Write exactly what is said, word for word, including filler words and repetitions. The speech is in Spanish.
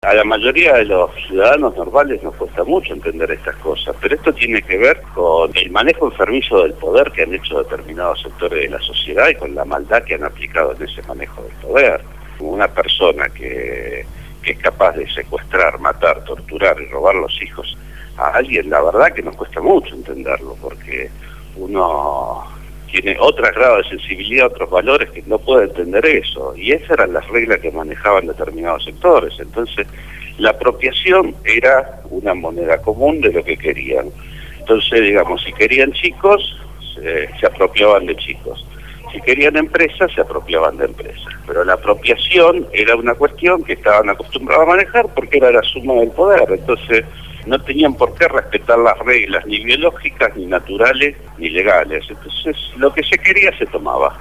A la mayoría de los ciudadanos normales nos cuesta mucho entender estas cosas, pero esto tiene que ver con el manejo enfermizo del poder que han hecho determinados sectores de la sociedad y con la maldad que han aplicado en ese manejo del poder. Una persona que, que es capaz de secuestrar, matar, torturar y robar los hijos a alguien, la verdad que nos cuesta mucho entenderlo, porque uno tiene otro grado de sensibilidad, otros valores que no puede entender eso, y esas eran las reglas que manejaban determinados sectores. Entonces, la apropiación era una moneda común de lo que querían. Entonces, digamos, si querían chicos, se, se apropiaban de chicos. Si querían empresas, se apropiaban de empresas. Pero la apropiación era una cuestión que estaban acostumbrados a manejar porque era la suma del poder. Entonces, no tenían por qué respetar las reglas, ni biológicas, ni naturales, ni legales. Entonces, lo que se quería se tomaba.